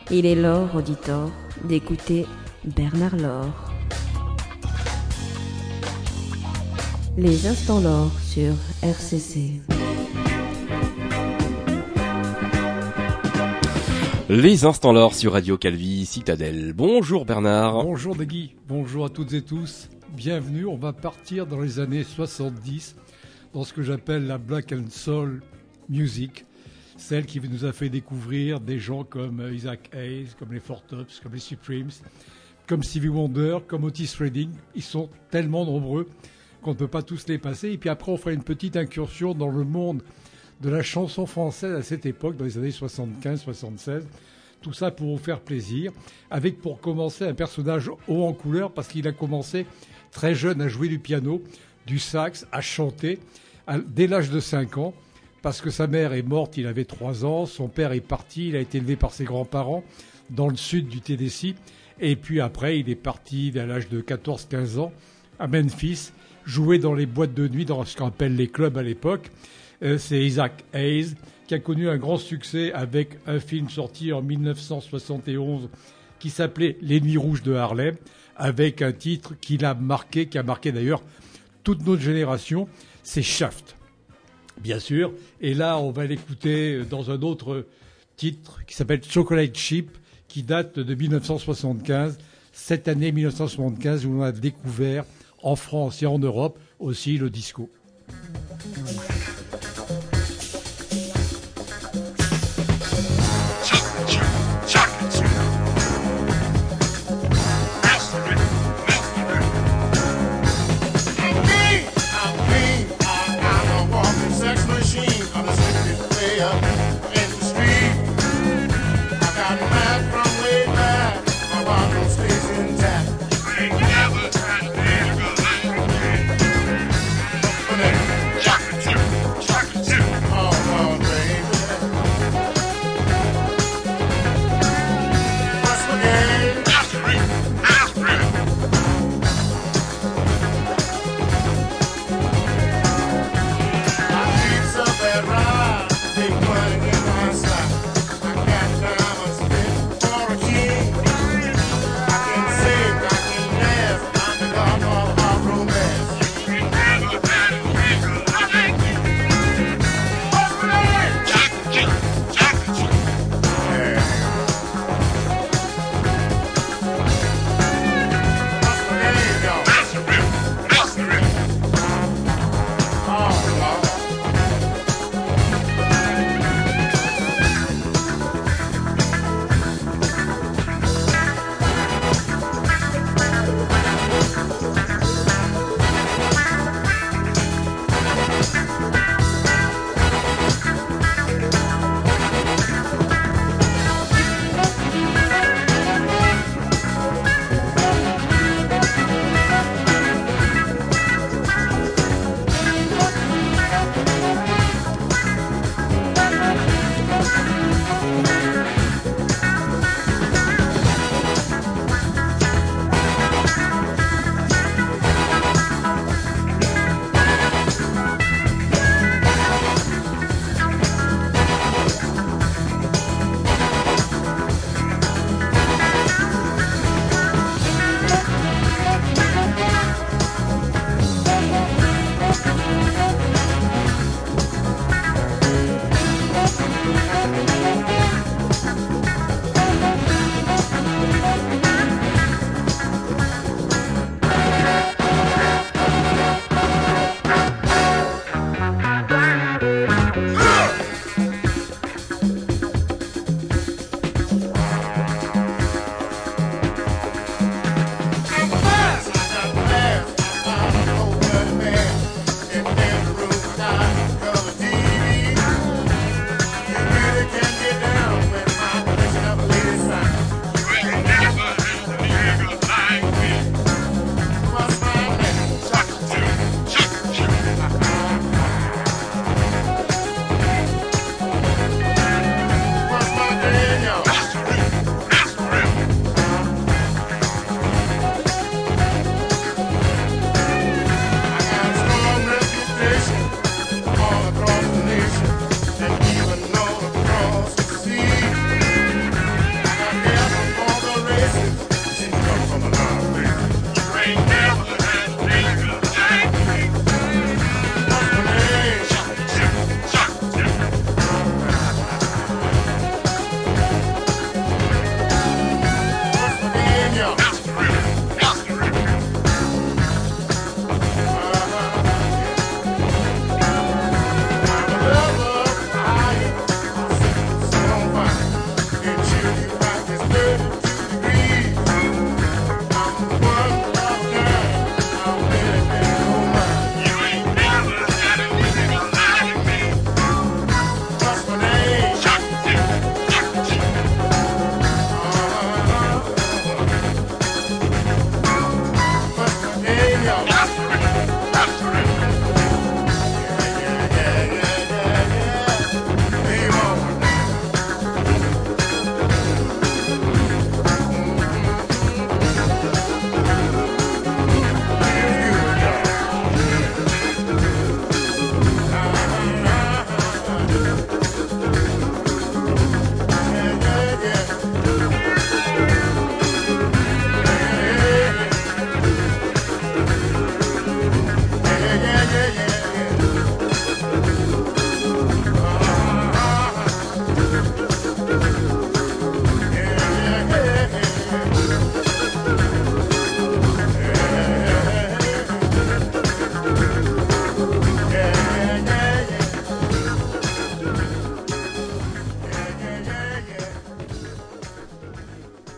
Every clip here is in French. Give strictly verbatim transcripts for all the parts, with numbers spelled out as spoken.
Il est l'heure, auditeur, d'écouter Bernard Laure. Les instants Laure sur R C C. Les instants Laure sur Radio Calvi, Citadelle. Bonjour Bernard. Bonjour Nagui, bonjour à toutes et tous. Bienvenue, on va partir dans les années soixante-dix, dans ce que j'appelle la Black and Soul Music, celle qui nous a fait découvrir des gens comme Isaac Hayes, comme les Four Tops, comme les Supremes, comme Stevie Wonder, comme Otis Redding. Ils sont tellement nombreux qu'on ne peut pas tous les passer. Et puis après, on fera une petite incursion dans le monde de la chanson française à cette époque, dans les années soixante-quinze soixante-seize. Tout ça pour vous faire plaisir, avec pour commencer un personnage haut en couleur, parce qu'il a commencé très jeune à jouer du piano, du sax, à chanter, à, dès l'âge de cinq ans, parce que sa mère est morte, il avait trois ans, son père est parti, il a été élevé par ses grands-parents dans le sud du Tennessee, et puis après, il est parti à l'âge de quatorze quinze ans à Memphis, jouer dans les boîtes de nuit, dans ce qu'on appelle les clubs à l'époque. Euh, c'est Isaac Hayes qui a connu un grand succès avec un film sorti en dix-neuf cent soixante et onze qui s'appelait Les Nuits Rouges de Harlem, avec un titre qui l'a marqué, qui a marqué d'ailleurs toute notre génération, c'est Shaft, bien sûr. Et là, on va l'écouter dans un autre titre qui s'appelle Chocolate Chip, qui date de dix-neuf cent soixante-quinze, cette année dix-neuf cent soixante-quinze où on a découvert en France et en Europe aussi le disco.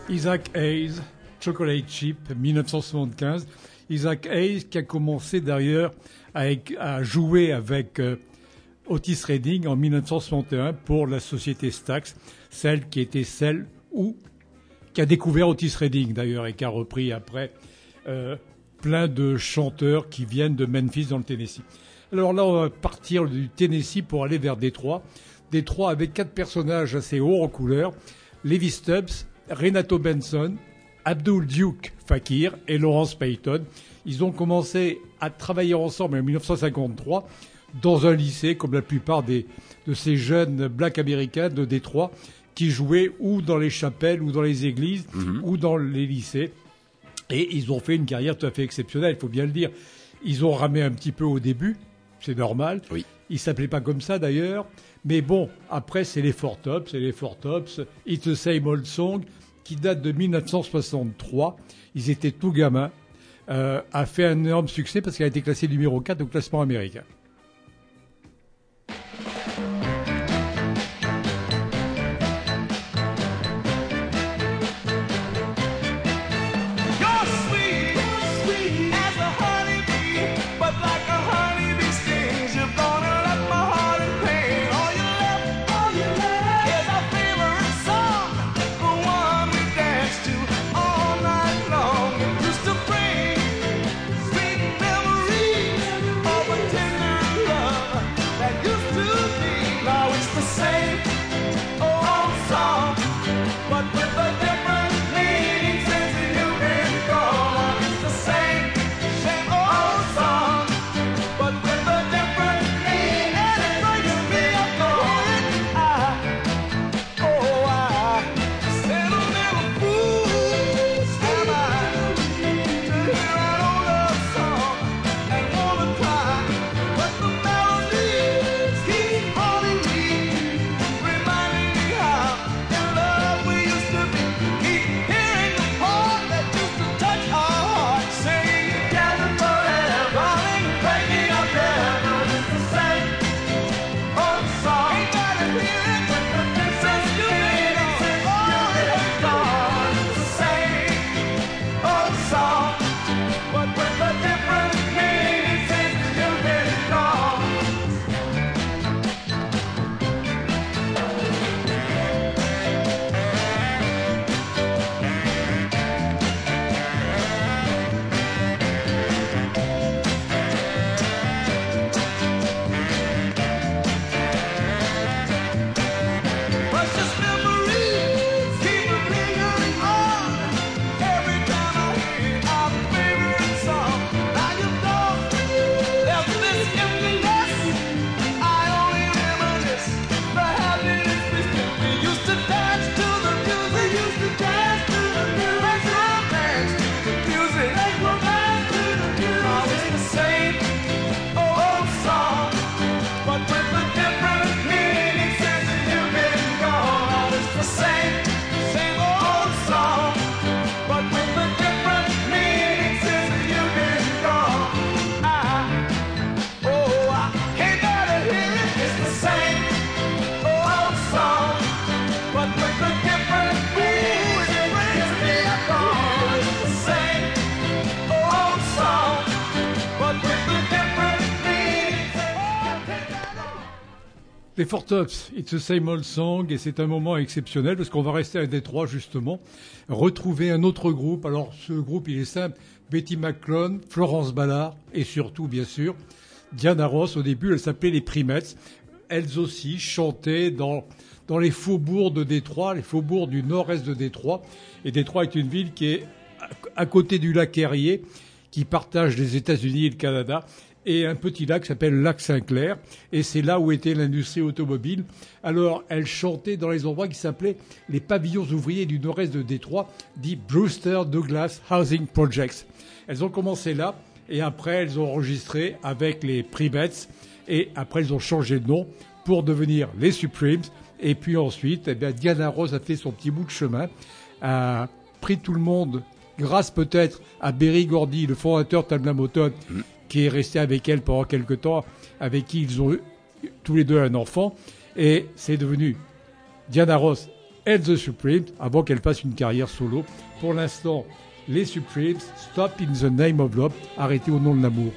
Isaac Hayes, Chocolate Chip, dix-neuf cent soixante-quinze. Isaac Hayes qui a commencé d'ailleurs à, à jouer avec euh, Otis Redding en dix-neuf cent soixante et un pour la société Stax, celle qui était celle où qui a découvert Otis Redding d'ailleurs et qui a repris après euh, plein de chanteurs qui viennent de Memphis dans le Tennessee. Alors là, on va partir du Tennessee pour aller vers Détroit. Détroit avec quatre personnages assez hauts en couleur. Levi Stubbs, Renato Benson, Abdul Duke Fakir et Lawrence Payton. Ils ont commencé à travailler ensemble en dix-neuf cent cinquante-trois dans un lycée, comme la plupart des, de ces jeunes blacks américains de Détroit qui jouaient ou dans les chapelles ou dans les églises mmh. ou dans les lycées. Et ils ont fait une carrière tout à fait exceptionnelle, il faut bien le dire. Ils ont ramé un petit peu au début, c'est normal. Oui. Ils ne s'appelaient pas comme ça d'ailleurs. Mais bon, après, c'est les Four Tops, c'est les Four Tops. It's the Same Old Song, qui date de dix-neuf cent soixante-trois. Ils étaient tout gamins. Euh, a fait un énorme succès parce qu'elle a été classée numéro quatre au classement américain. Les Four Tops, It's the Same Old Song, et c'est un moment exceptionnel parce qu'on va rester à Détroit justement, retrouver un autre groupe. Alors ce groupe, il est simple, Betty McClellan, Florence Ballard et surtout, bien sûr, Diana Ross. Au début, elle s'appelait les Primettes. Elles aussi chantaient dans, dans les faubourgs de Détroit, les faubourgs du nord-est de Détroit. Et Détroit est une ville qui est à côté du lac Erie, qui partage les États-Unis et le Canada, et un petit lac qui s'appelle le lac Saint-Clair, et c'est là où était l'industrie automobile. Alors, elle chantait dans les endroits qui s'appelaient les pavillons ouvriers du nord-est de Détroit, dit Brewster Douglas Housing Projects. Elles ont commencé là, et après, elles ont enregistré avec les Primettes, et après, elles ont changé de nom pour devenir les Supremes, et puis ensuite, eh bien, Diana Ross a fait son petit bout de chemin, a pris tout le monde, grâce peut-être à Berry Gordy, le fondateur de Tamla Motown, mmh. qui est resté avec elle pendant quelque temps, avec qui ils ont eu tous les deux un enfant. Et c'est devenu Diana Ross and the Supremes, avant qu'elle fasse une carrière solo. Pour l'instant, les Supremes, Stop in the Name of Love, arrêtez au nom de l'amour.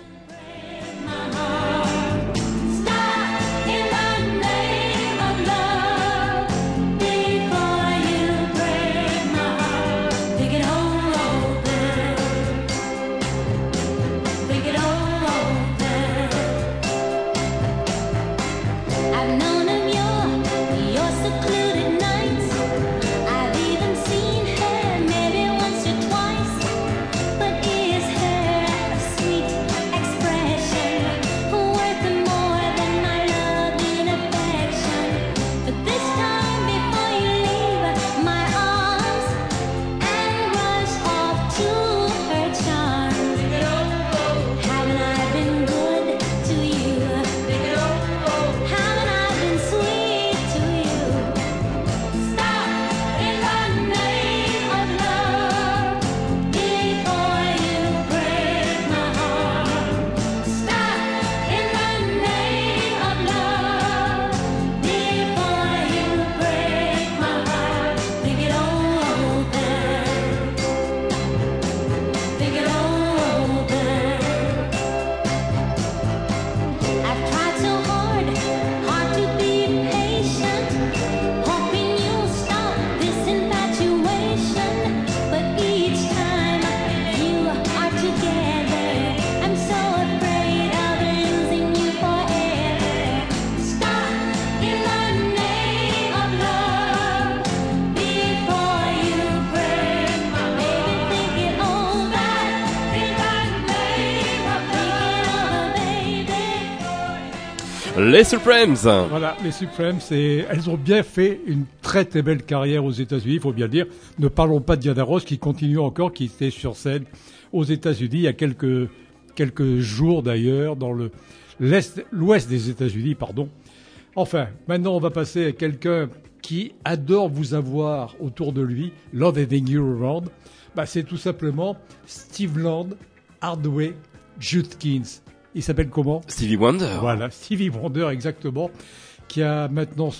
Les Supremes. Voilà, les Supremes, c'est, elles ont bien fait une très très belle carrière aux États-Unis, il faut bien le dire. Ne parlons pas de Diana Ross qui continue encore, qui était sur scène aux États-Unis il y a quelques quelques jours d'ailleurs dans le l'est, l'ouest des États-Unis, pardon. Enfin, maintenant on va passer à quelqu'un qui adore vous avoir autour de lui, Love Having You Around. Bah, c'est tout simplement Steve Land Hardaway Judkins. Il s'appelle comment ? Stevie Wonder. Voilà, Stevie Wonder, exactement, qui a maintenant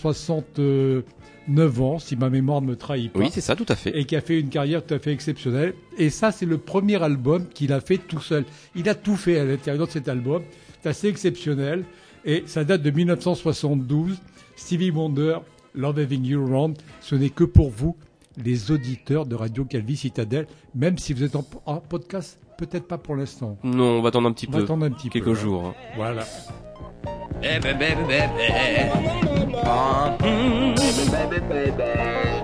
soixante-neuf ans, si ma mémoire ne me trahit pas. Oui, c'est ça, tout à fait. Et qui a fait une carrière tout à fait exceptionnelle. Et ça, c'est le premier album qu'il a fait tout seul. Il a tout fait à l'intérieur de cet album. C'est assez exceptionnel. Et ça date de dix-neuf cent soixante-douze. Stevie Wonder, Love Having You Around. Ce n'est que pour vous, les auditeurs de Radio Calvi Citadelle, même si vous êtes en, en podcast. Peut-être pas pour l'instant. Non, on va attendre un petit on peu. Va attendre un petit quelques peu, jours. Hein. Voilà. Baby, baby, baby. Oh, mm, baby, baby, baby.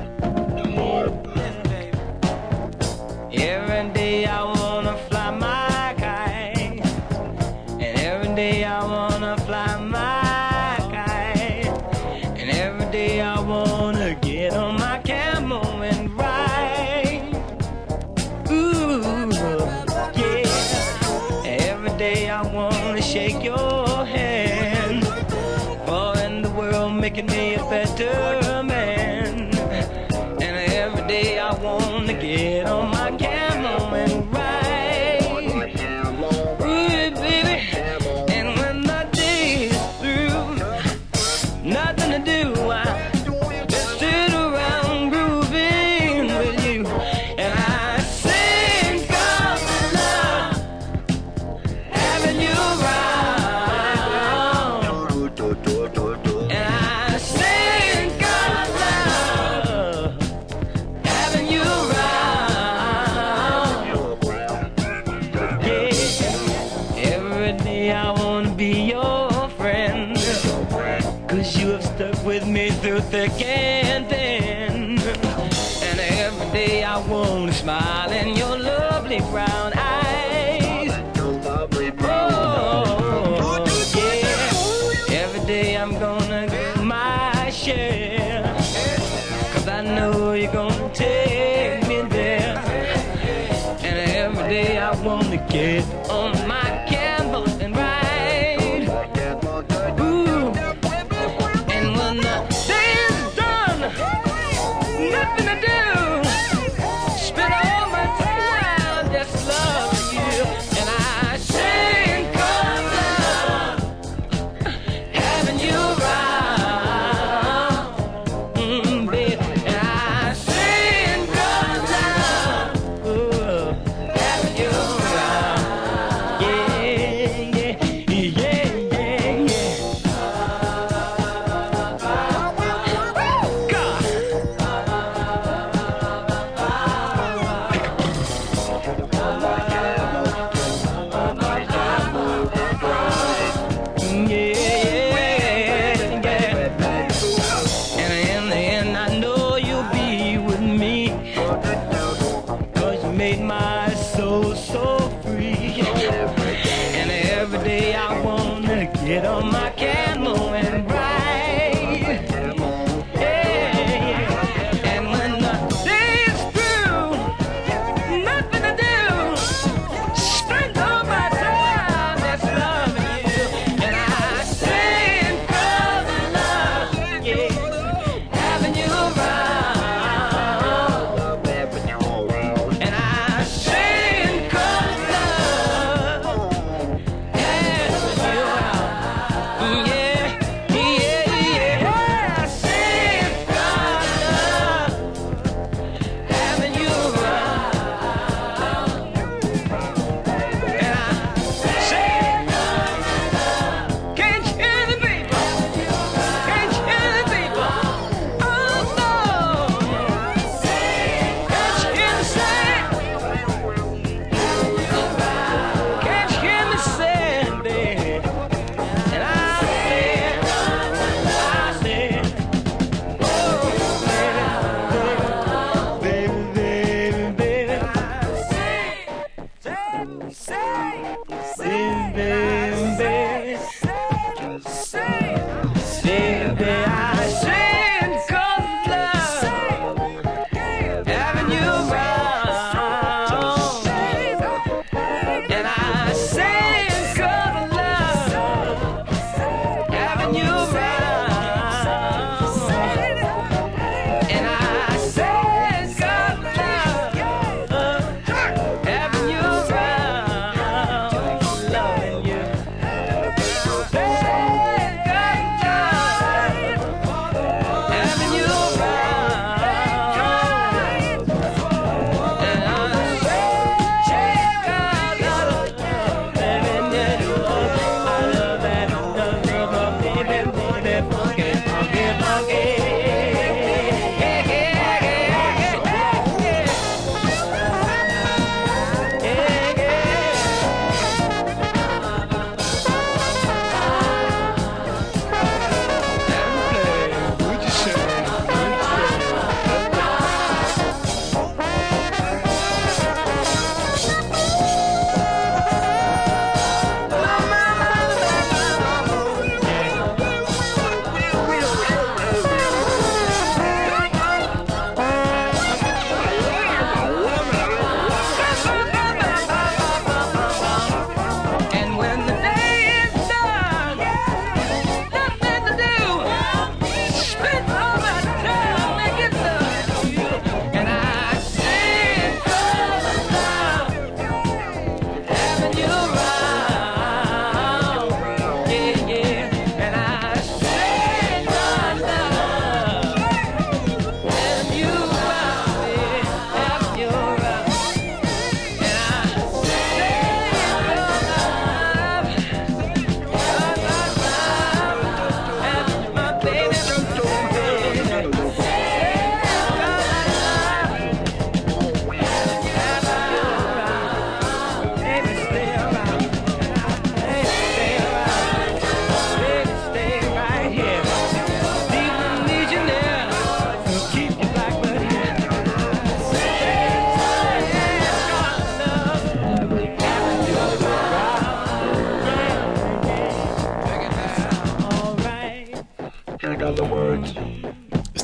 Every day I wanna fly my kite, and every day I wanna fly my kite, and every day I wanna get on my camel and ride. Ooh, yeah. Every day I wanna shake your hand, for in the world making me a better man. And every day I wanna get on my camel and ride. Ooh, baby. And when the day is through, nothing to do, I just sit around grooving with you. And I sing of love, having you around. And I sing of love, having you around. Yeah. Every day I wanna be your friend, 'cause you have stuck with me through thick and thin. And every day I wanna smile in your lovely brown eyes. Oh, yeah. Every day I'm gonna get my share, 'cause I know you're gonna take me there. And every day I wanna get on my camel and ride. Ooh. And when the day is done, nothing to do, spend all my time just loving you. And I sing of love, having you around. Mm, baby.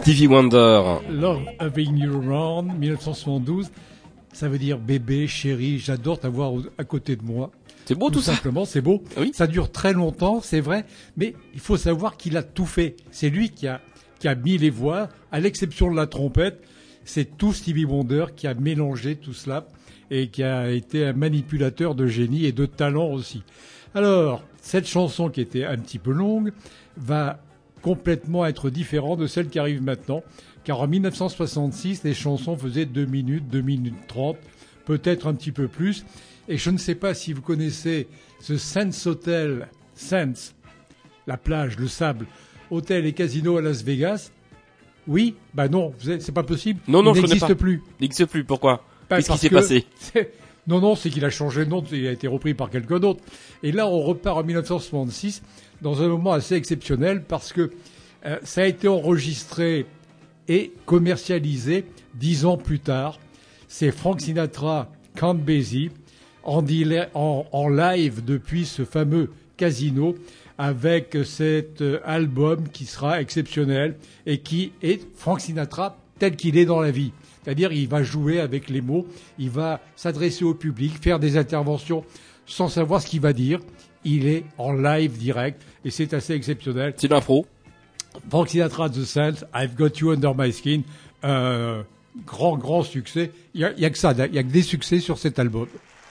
Stevie Wonder. Love Having You Around, dix-neuf cent soixante-douze. Ça veut dire bébé, chéri, j'adore t'avoir à côté de moi. C'est beau tout, tout ça. Simplement, c'est beau. Oui. Ça dure très longtemps, c'est vrai, mais il faut savoir qu'il a tout fait. C'est lui qui a, qui a mis les voix, à l'exception de la trompette. C'est tout Stevie Wonder qui a mélangé tout cela et qui a été un manipulateur de génie et de talent aussi. Alors, cette chanson qui était un petit peu longue va complètement être différente de celle qui arrive maintenant, car en dix-neuf cent soixante-six, les chansons faisaient deux minutes, deux minutes trente, peut-être un petit peu plus. Et je ne sais pas si vous connaissez ce Sands Hotel, Sands, la plage, le sable, hôtel et casino à Las Vegas. Oui, bah non, c'est pas possible. Non, non, il je connais n'existe pas. plus. Il n'existe plus, pourquoi? Bah, Qu'est-ce qui parce s'est que passé? c'est- Non, non, c'est qu'il a changé de nom, il a été repris par quelqu'un d'autre. Et là, on repart en dix-neuf cent soixante-six dans un moment assez exceptionnel parce que euh, ça a été enregistré et commercialisé dix ans plus tard. C'est Frank Sinatra, Count Basie, en, dile- en, en live depuis ce fameux casino avec cet euh, album qui sera exceptionnel et qui est Frank Sinatra tel qu'il est dans la vie. C'est-à-dire, il va jouer avec les mots, il va s'adresser au public, faire des interventions sans savoir ce qu'il va dire. Il est en live direct et c'est assez exceptionnel. C'est l'impro. Frank Sinatra, The Sands, I've Got You Under My Skin, euh, grand, grand succès. Il y a, il y a que ça, il y a que des succès sur cet album.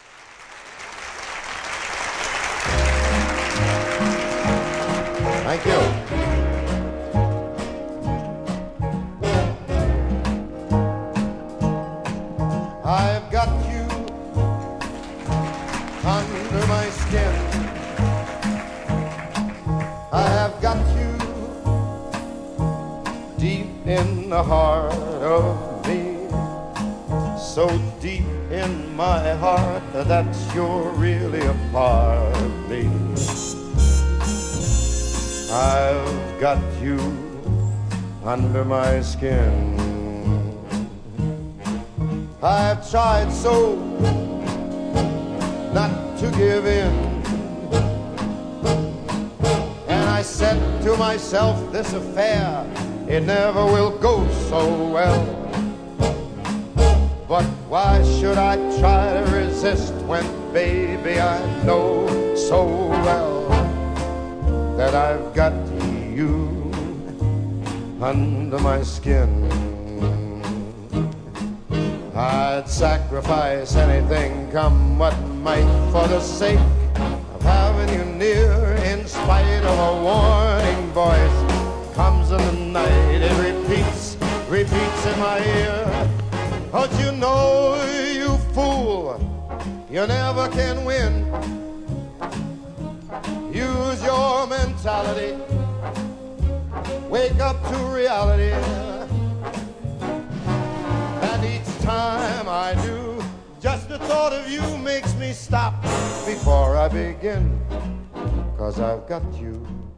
Thank you. I've got you under my skin. I have got you deep in the heart of me. So deep in my heart that you're really a part of me. I've got you under my skin. I've tried so not to give in, and I said to myself, this affair, it never will go so well. But why should I try to resist when, baby, I know so well that I've got you under my skin. I'd sacrifice anything, come what might, for the sake of having you near. In spite of a warning voice comes in the night, it repeats, repeats in my ear. Don't you know, you fool, you never can win. Use your mentality, wake up to reality. And each time I do, just the thought of you makes me stop before I begin. 'Cause I've got you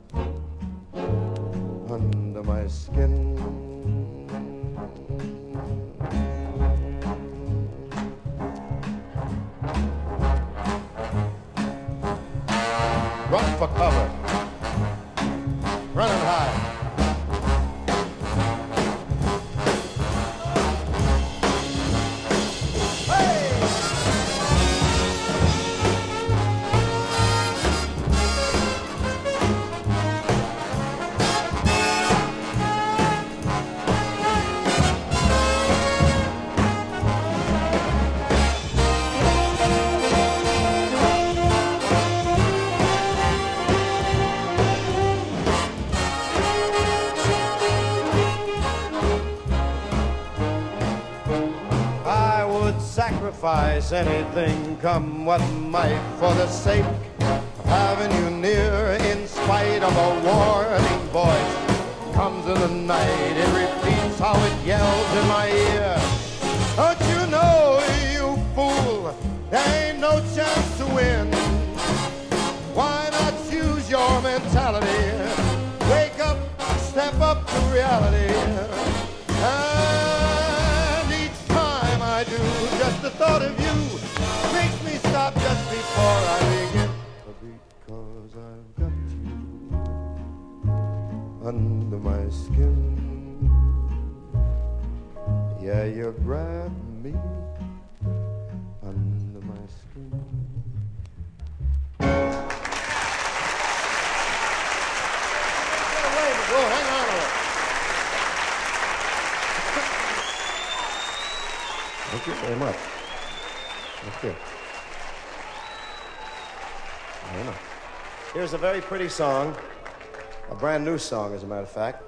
under my skin. Run for cover, running high. Sacrifice anything, come what might, for the sake of having you near. In spite of a warning voice comes in the night, it repeats how it yells in my ear. Don't you know, you fool, there ain't no chance to win. Why not use your mentality? Wake up, step up to reality. And each time I do, just the thought of you makes me stop just before I begin. Because I've got you under my skin. Yeah, you grab me under my skin. Whoa, hang on a minute. Thank you very much. Thank you. Very much. Here's a very pretty song, a brand new song, as a matter of fact.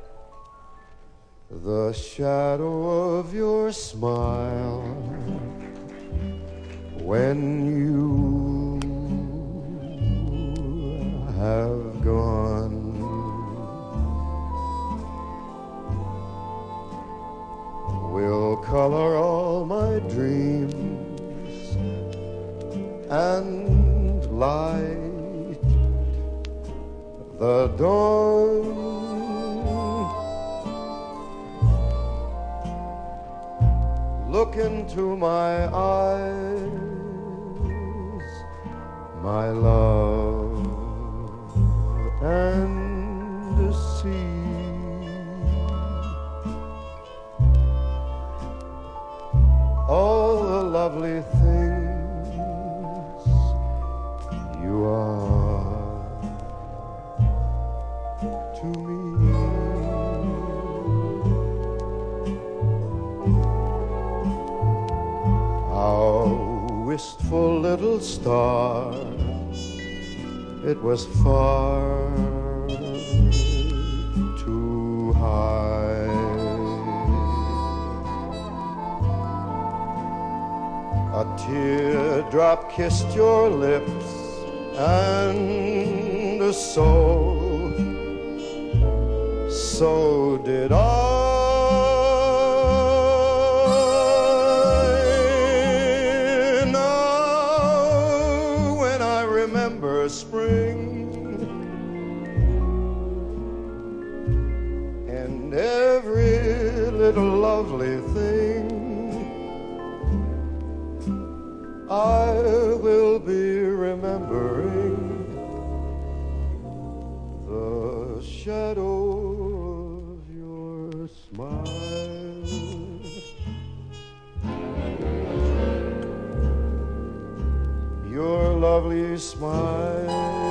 The shadow of your smile when you have gone will color all my dreams and light the dawn. Look into my eyes, my love, and see all the lovely things you are to me. Our wistful little star, it was far too high. A teardrop kissed your lips, and so, so did I. Spring and every little lovely thing I will be remembering the shadow of your smile. Your lovely smile.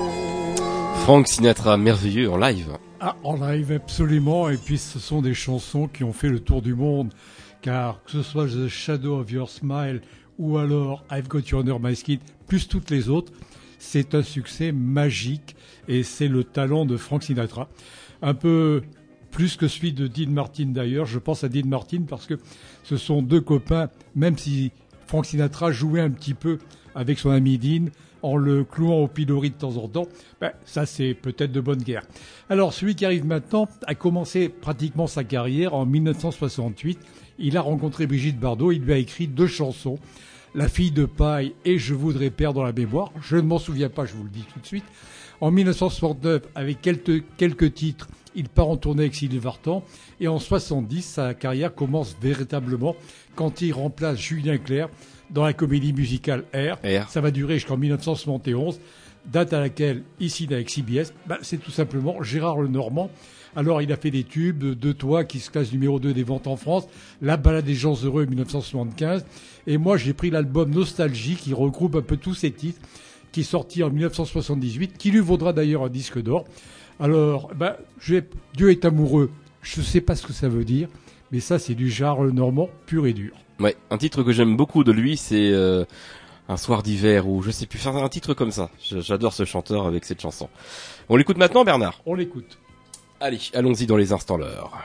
Frank Sinatra, merveilleux en live. Ah, en live, absolument. Et puis, ce sont des chansons qui ont fait le tour du monde. Car que ce soit The Shadow of Your Smile ou alors I've Got You Under My Skin, plus toutes les autres, c'est un succès magique. Et c'est le talent de Frank Sinatra. Un peu plus que celui de Dean Martin d'ailleurs. Je pense à Dean Martin parce que ce sont deux copains, même si Frank Sinatra jouait un petit peu avec son ami Dean, en le clouant au pilori de temps en temps, ben, ça c'est peut-être de bonne guerre. Alors celui qui arrive maintenant a commencé pratiquement sa carrière en dix-neuf cent soixante-huit. Il a rencontré Brigitte Bardot, il lui a écrit deux chansons, La fille de paille et Je voudrais perdre la mémoire. Je ne m'en souviens pas, je vous le dis tout de suite. En dix-neuf cent soixante-neuf, avec quelques, quelques titres, il part en tournée avec Sylvie Vartan. Et en soixante-dix, sa carrière commence véritablement quand il remplace Julien Clerc dans la comédie musicale R. R. Ça va durer jusqu'en dix-neuf cent soixante et onze, date à laquelle, ici avec C B S, bah, c'est tout simplement Gérard Lenormand. Alors, il a fait des tubes, De Toi, qui se classe numéro deux des ventes en France, La balade des gens heureux, dix-neuf cent soixante-quinze. Et moi, j'ai pris l'album Nostalgie, qui regroupe un peu tous ces titres, qui est sorti en dix-neuf cent soixante-dix-huit, qui lui vaudra d'ailleurs un disque d'or. Alors, bah, je vais... Dieu est amoureux. Je ne sais pas ce que ça veut dire, mais ça, c'est du Gérard Lenormand pur et dur. Ouais, un titre que j'aime beaucoup de lui, c'est euh, Un soir d'hiver, ou je sais plus, faire un titre comme ça. J'adore ce chanteur avec cette chanson. On l'écoute maintenant, Bernard ? On l'écoute. Allez, allons-y dans les instants l'heure.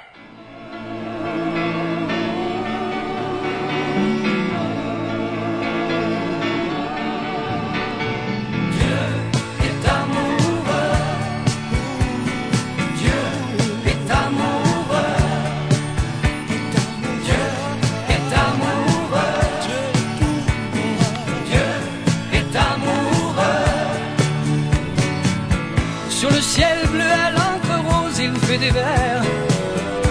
Sur le ciel bleu à l'encre rose, il fait des vers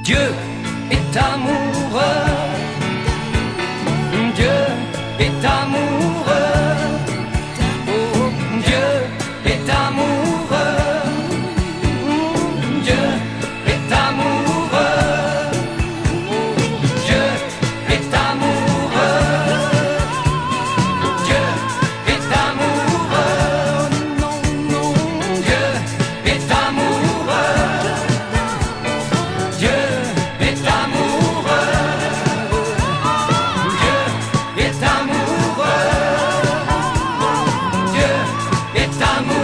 Dieu est amoureux. Dieu est amoureux. Oh, Dieu est amoureux. Dieu est amoureux. Dieu est amoureux. Dieu est amoureux. Non, non, Dieu est amoureux. Dieu est amoureux. Dieu est amoureux. Dieu est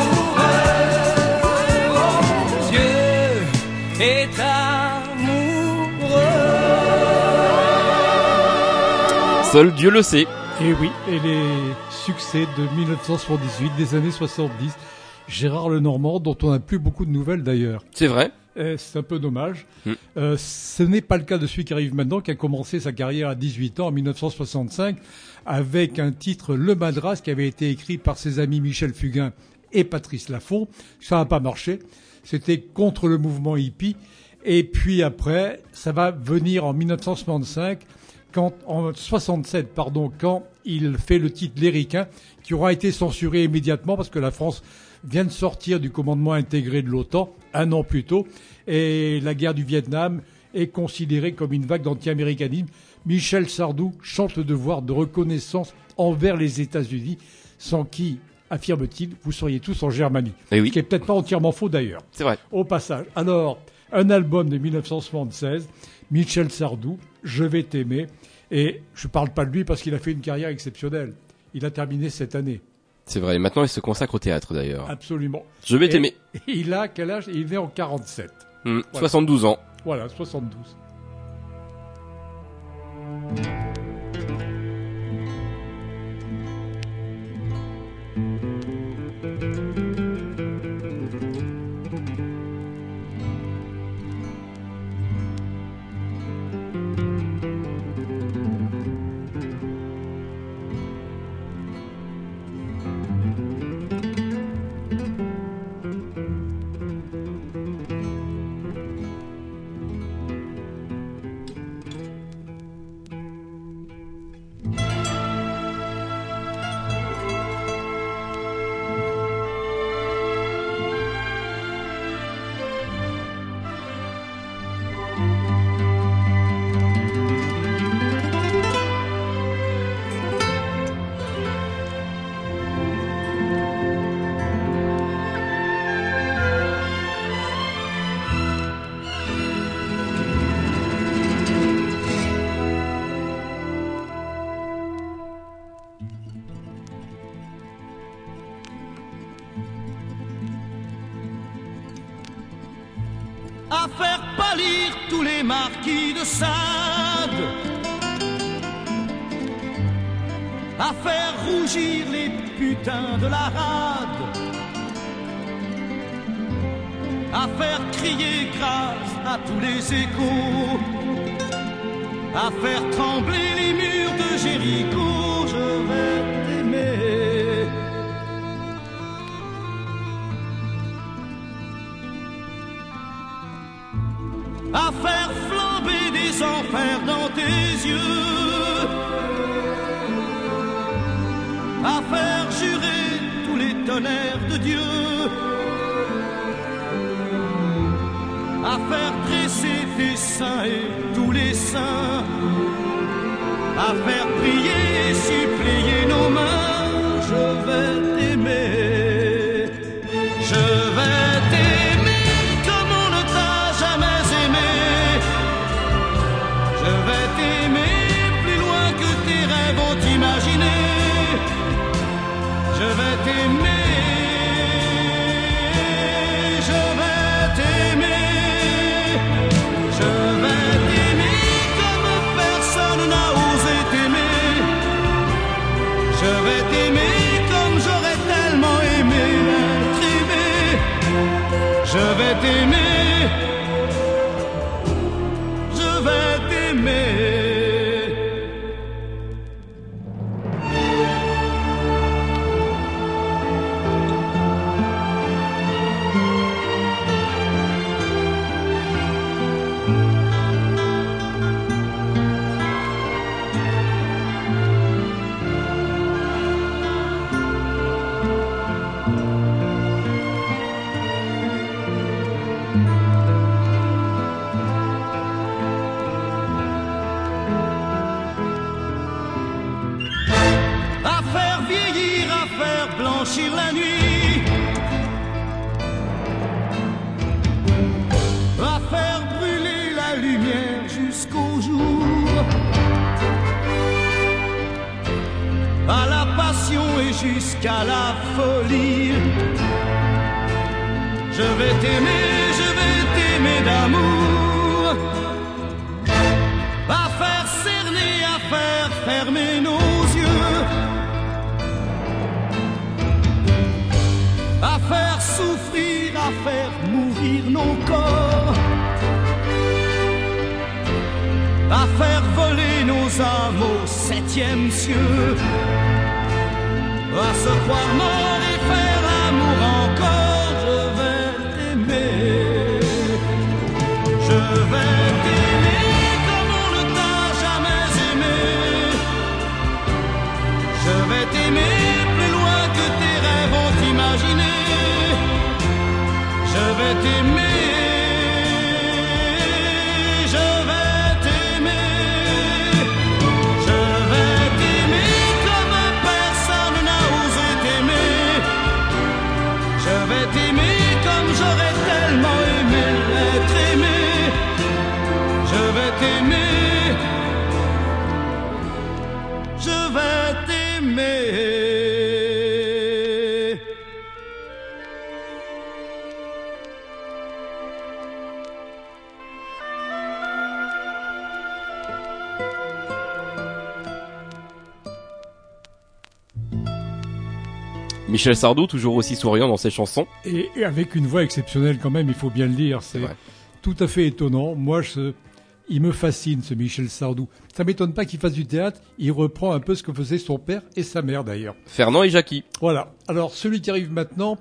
amoureux. Dieu est amoureux. Seul Dieu le sait. Et oui, et les succès de mille neuf cent soixante-dix-huit, des années soixante-dix, Gérard Lenormand, dont on n'a plus beaucoup de nouvelles d'ailleurs. C'est vrai. Eh, c'est un peu dommage. Mm. Euh, ce n'est pas le cas de celui qui arrive maintenant, qui a commencé sa carrière à dix-huit ans, en mille neuf cent soixante-cinq, avec un titre Le Madras, qui avait été écrit par ses amis Michel Fugain et Patrice Laffont. Ça n'a pas marché. C'était contre le mouvement hippie. Et puis après, ça va venir en mille neuf cent soixante-cinq, quand, en soixante-sept, pardon, quand il fait le titre Les Ricains, qui aura été censuré immédiatement parce que la France vient de sortir du commandement intégré de l'OTAN un an plus tôt, et la guerre du Vietnam est considérée comme une vague d'anti-américanisme. Michel Sardou chante le devoir de reconnaissance envers les États-Unis, sans qui, affirme-t-il, vous seriez tous en Germanie. Eh oui. Ce qui est peut-être pas entièrement faux d'ailleurs. C'est vrai. Au passage. Alors, un album de mille neuf cent soixante-seize, Michel Sardou, Je vais t'aimer. Et je parle pas de lui parce qu'il a fait une carrière exceptionnelle. Il a terminé cette année. C'est vrai. Maintenant, il se consacre au théâtre d'ailleurs. Absolument. Je vais Et t'aimer. Il a quel âge? Il est né en quarante-sept. Hmm, Voilà. soixante-douze ans. Voilà, soixante-douze. À faire pâlir tous les marquis de Sade, à faire rougir les putains de la rade, à faire crier grâce à tous les échos, à faire trembler les murs de Jéricho. Je vais t'aimer. À faire flamber des enfers dans tes yeux, à faire jurer tous les tonnerres de Dieu, à faire dresser tes seins et tous les saints, à faire prier et supplier nos mains. Je vais t'aimer, je vais t'aimer comme on ne t'a jamais aimé. Je vais t'aimer plus loin que tes rêves ont imaginé. Je vais t'aimer, je vais t'aimer, je vais t'aimer comme personne n'a osé t'aimer. Je vais t'aimer comme j'aurais jusqu'à la folie. Je vais t'aimer, je vais t'aimer d'amour, à faire cerner, à faire fermer nos yeux, à faire souffrir, à faire mourir nos corps, à faire voler nos âmes au septième cieux, à se croire mort et faire l'amour encore. Je vais t'aimer comme on ne t'a jamais aimé. Je vais t'aimer plus loin que tes rêves ont imaginé. Je vais t'aimer, je vais t'aimer. Je vais t'aimer comme personne n'a osé t'aimer. Je vais t'aimer comme j'aurais tellement aimé être aimé. Je vais t'aimer, je vais t'aimer. Michel Sardou, toujours aussi souriant dans ses chansons. Et, et avec une voix exceptionnelle quand même, il faut bien le dire. C'est vrai. Tout à fait étonnant. Moi, je, il me fascine, ce Michel Sardou. Ça m'étonne pas qu'il fasse du théâtre. Il reprend un peu ce que faisaient son père et sa mère d'ailleurs. Fernand et Jackie. Voilà. Alors, celui qui arrive maintenant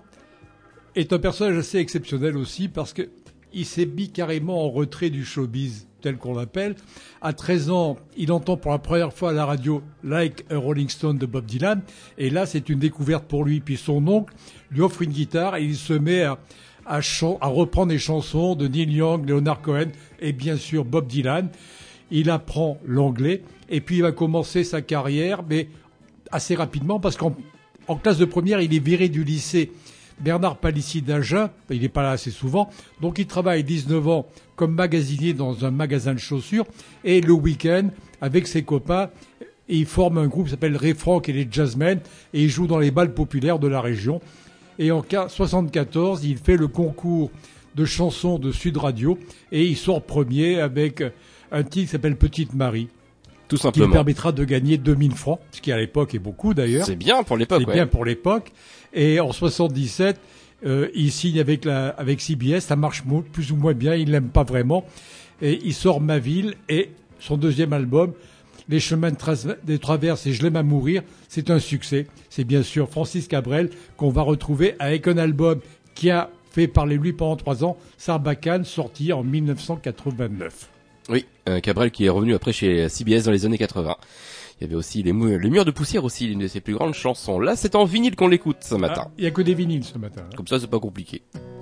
est un personnage assez exceptionnel aussi parce que il s'est mis carrément en retrait du showbiz, tel qu'on l'appelle. À treize ans, il entend pour la première fois à la radio Like a Rolling Stone de Bob Dylan. Et là, c'est une découverte pour lui. Puis son oncle lui offre une guitare et il se met à, à, chan- à reprendre les chansons de Neil Young, Leonard Cohen et bien sûr Bob Dylan. Il apprend l'anglais et puis il va commencer sa carrière, mais assez rapidement parce qu'en en classe de première, il est viré du lycée Bernard Palissy d'Agen, il n'est pas là assez souvent, donc il travaille dix-neuf ans comme magasinier dans un magasin de chaussures, et le week-end, avec ses copains, il forme un groupe qui s'appelle Ray Frank et les Jazzmen, et il joue dans les bals populaires de la région. Et en soixante-quatorze, il fait le concours de chansons de Sud Radio, et il sort premier avec un titre qui s'appelle Petite Marie. Tout Qui simplement. lui permettra de gagner deux mille francs, ce qui à l'époque est beaucoup d'ailleurs. C'est bien pour l'époque, C'est ouais. bien pour l'époque. Et en soixante-dix-sept, euh, il signe avec la, avec C B S, ça marche mo- plus ou moins bien, il l'aime pas vraiment. Et il sort Ma Ville et son deuxième album, Les Chemins de Tra- des Traverses et Je l'aime à mourir, c'est un succès. C'est bien sûr Francis Cabrel qu'on va retrouver avec un album qui a fait parler lui pendant trois ans, Sarbacane, sorti en mille neuf cent quatre-vingt-neuf. Oui, euh, Cabrel qui est revenu après chez C B S dans les années quatre-vingts. Il y avait aussi les, mou- les Murs de poussière aussi, l'une de ses plus grandes chansons. Là, c'est en vinyle qu'on l'écoute ce matin. Ah, il n'y a que des vinyles ce matin. hein. Comme ça, c'est pas compliqué.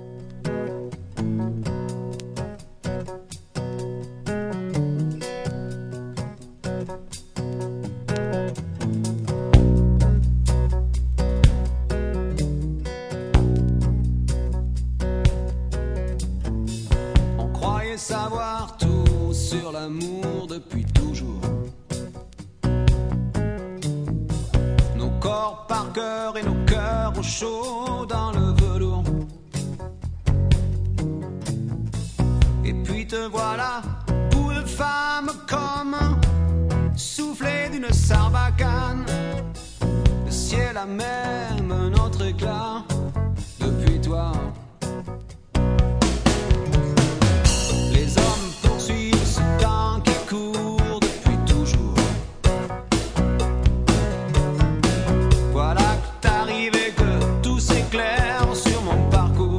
On croyait savoir tout sur l'amour depuis toujours. Nos corps par cœur et nos cœurs au chaud dans le velours. Et puis te voilà, bout de femme comme soufflé d'une sarbacane. Le ciel a même un autre éclat depuis toi. Les hommes poursuivent ce temps qui court depuis toujours. Voilà que t'arrives et que tout s'éclaire sur mon parcours.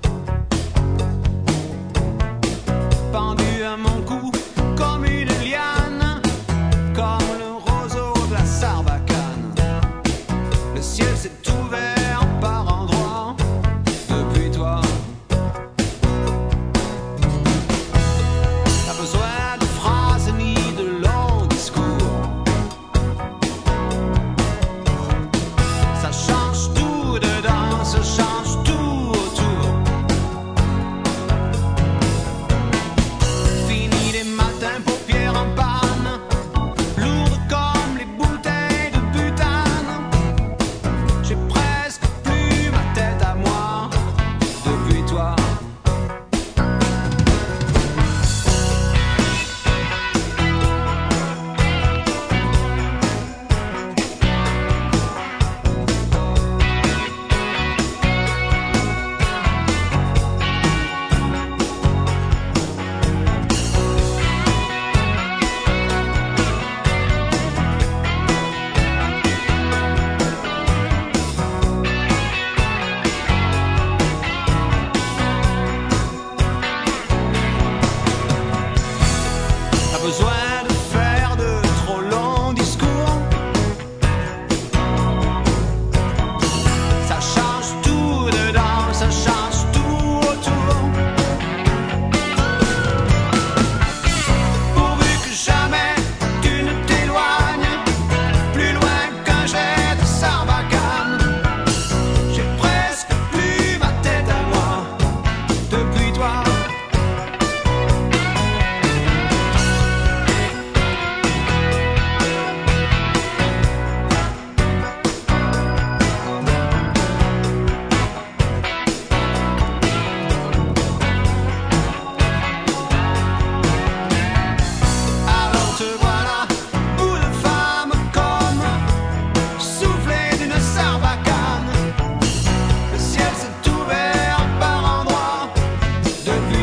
Pendu à mon cou comme une liane, comme le roseau de la sarbacane. Le ciel s'est ouvert par endroits depuis toi.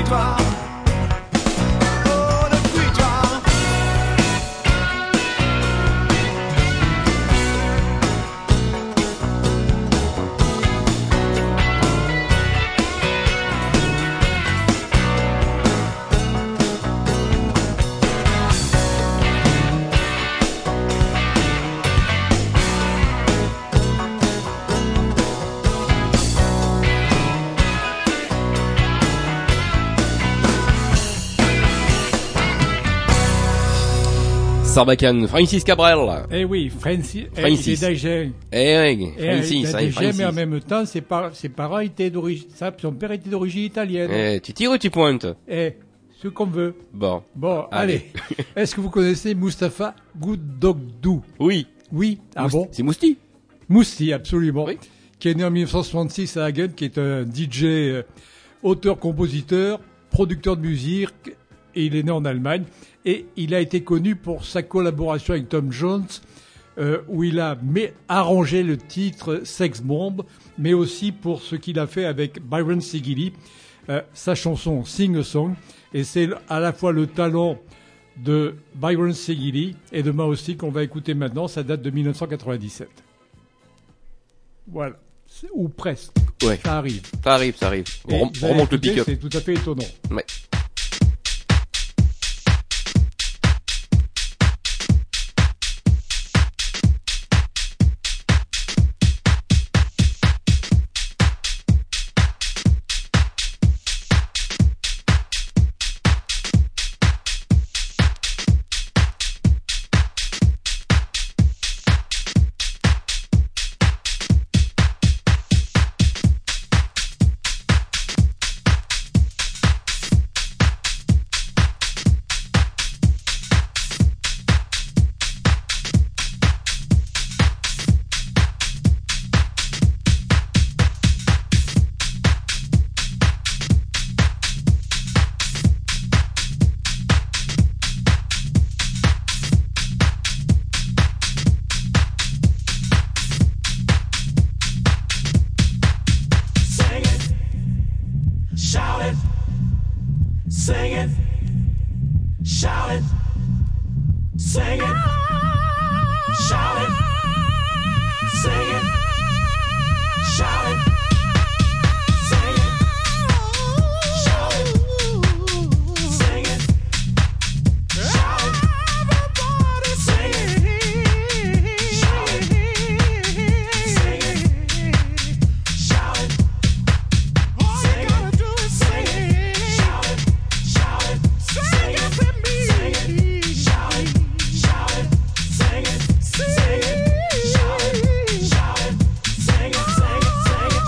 fuis-toi. Oh, ne fuis-toi. Sarbacane, Francis Cabrel. Eh oui, Francis. Francis. Eh, il Eh oui, est Francis, il a hein, des Francis. mais en même temps, ses, par- ses parents étaient d'origine, ça, son père était d'origine italienne. Eh, tu tires ou tu pointes? Eh, ce qu'on veut. Bon. Bon, Allez. allez. Est-ce que vous connaissez Mustapha Goudomdou? Oui. Oui. Ah Mousti- bon? C'est Mousti. Mousti, absolument. Oui. Qui est né en dix-neuf cent soixante-six à Hagen, qui est un D J, euh, auteur-compositeur, producteur de musique, et il est né en Allemagne. Et il a été connu pour sa collaboration avec Tom Jones, euh, où il a mais, arrangé le titre Sex Bomb, mais aussi pour ce qu'il a fait avec Byron Sigili, euh, sa chanson Sing a Song. Et c'est à la fois le talent de Byron Sigili et de moi aussi qu'on va écouter maintenant. Ça date de dix-neuf cent quatre-vingt-dix-sept. Voilà. C'est- Ou presque. Ouais. Ça arrive. Ça arrive, ça arrive. Et On, rem- vous on allez remonte le écouter, pick-up. C'est tout à fait étonnant. Ouais. Sing it, shout it, sing it, shout it, sing it, shout it, sing it, shout it, sing it, shout it, sing it, shout it, everybody sing it, shout it, sing it, shout it. All you gotta do is sing it, shout it, shout it, sing it to me, sing it, shout it, shout it, sing it, sing it, shout it, shout it, sing it, sing it, sing it,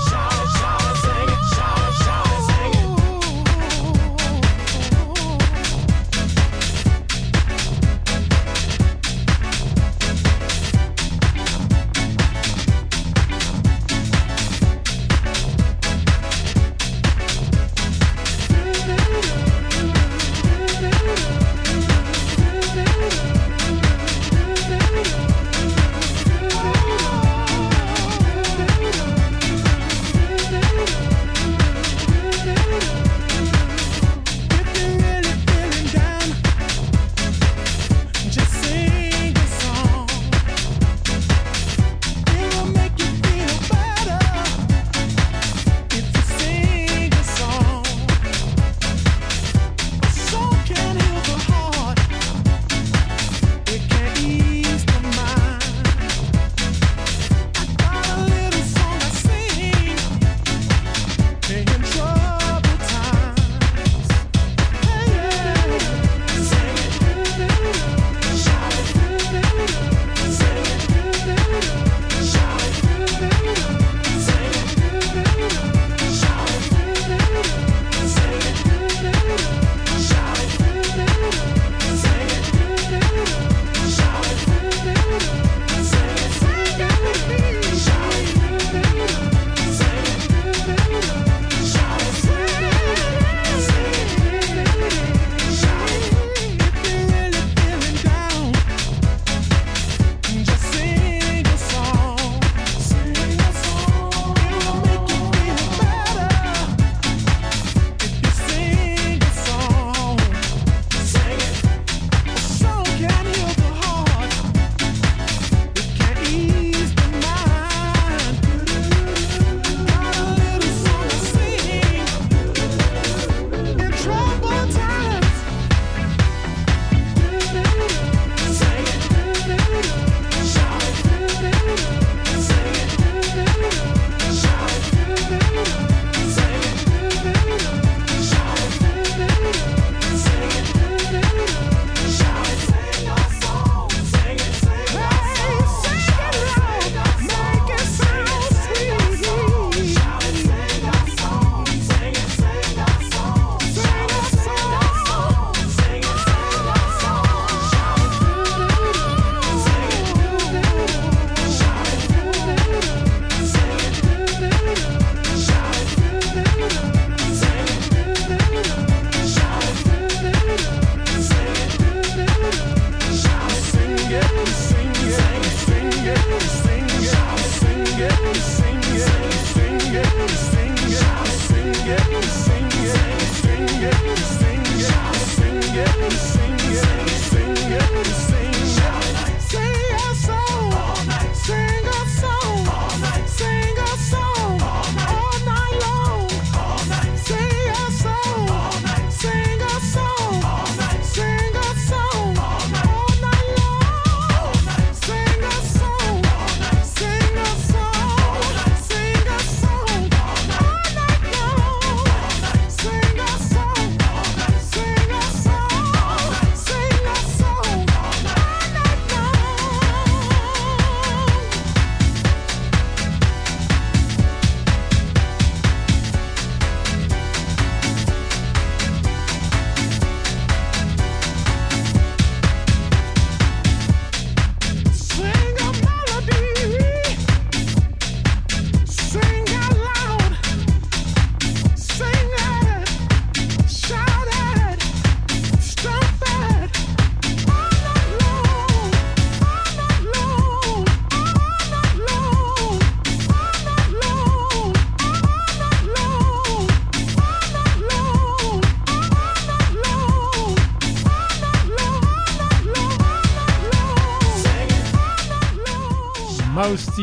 Mousty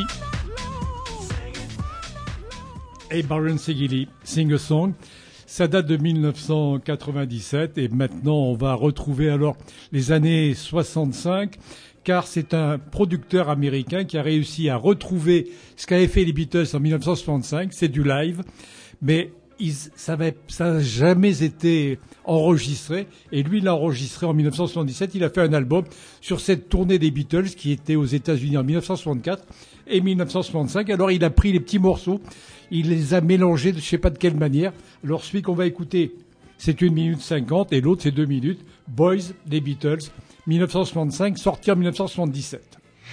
et Byron Segili, Sing a Song. Ça date de mille neuf cent quatre-vingt-dix-sept et maintenant on va retrouver alors les années soixante-cinq car c'est un producteur américain qui a réussi à retrouver ce qu'avaient fait les Beatles en mille neuf cent soixante-cinq, c'est du live, mais ils, ça n'a jamais été enregistré et lui il l'a enregistré en mille neuf cent soixante-dix-sept, il a fait un album sur cette tournée des Beatles qui était aux États-Unis en mille neuf cent soixante-quatre et mille neuf cent soixante-cinq. Alors il a pris les petits morceaux, il les a mélangés de je sais pas de quelle manière. Alors celui qu'on va écouter c'est une minute cinquante et l'autre c'est deux minutes. Boys des Beatles, mille neuf cent soixante-cinq, sorti en mille neuf cent soixante-dix-sept.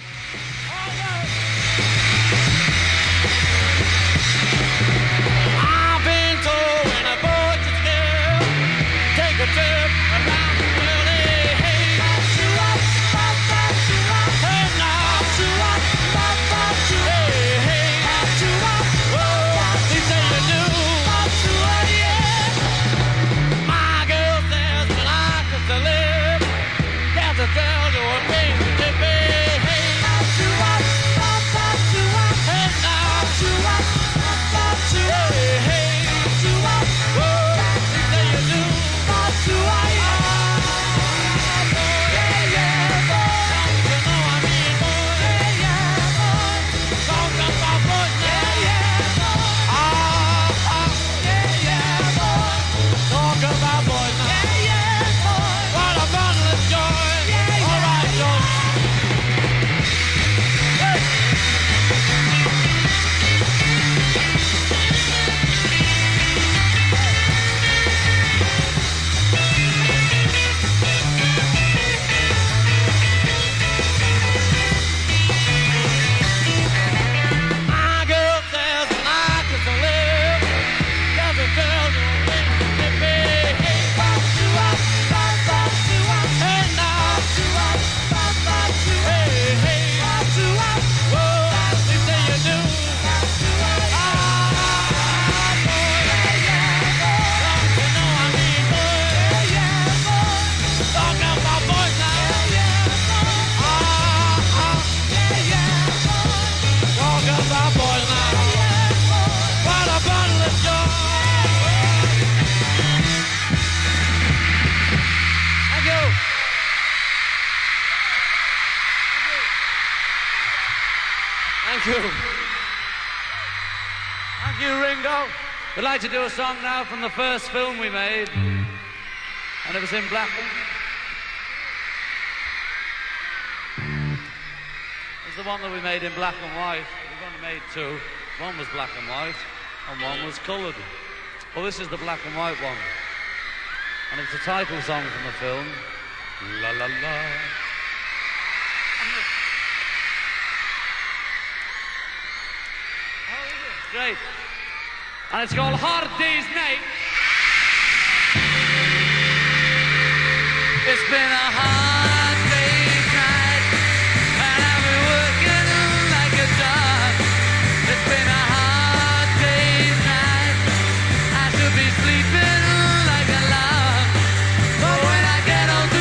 Thank you. Thank you, Ringo. We'd like to do a song now from the first film we made, and it was in black and it was the one that we made in black and white. We've only made two. One was black and white, and one was coloured. Well, this is the black and white one, and it's the title song from the film. La la la. Great. And it's called Hard Day's Night. It's been a hard day's night, and I've been working like a dog. It's been a hard day's night. I should be sleeping like a log. But when I get home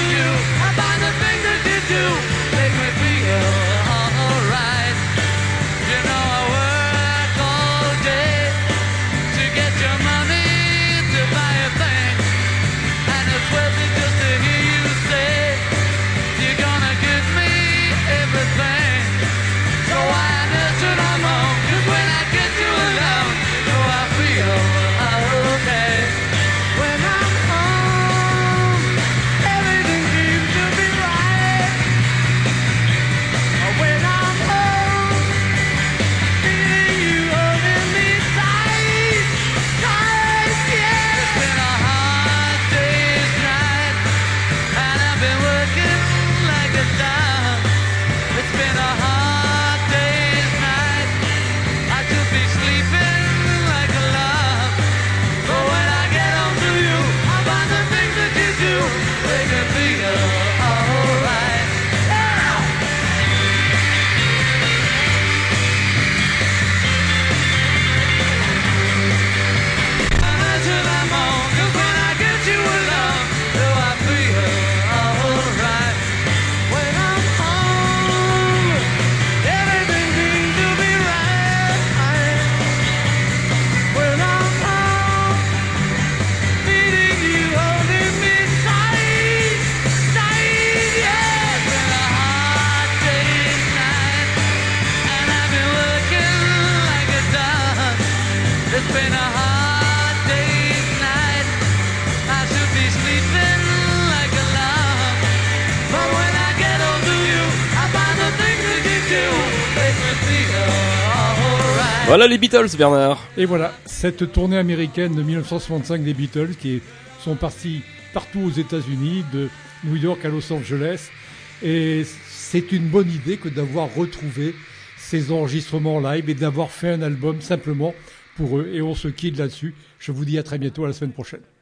Voilà les Beatles, Bernard. Et voilà, cette tournée américaine de dix-neuf cent soixante-cinq des Beatles qui sont partis partout aux États-Unis, de New York à Los Angeles. Et c'est une bonne idée que d'avoir retrouvé ces enregistrements live et d'avoir fait un album simplement pour eux. Et on se quitte là-dessus. Je vous dis à très bientôt, à la semaine prochaine.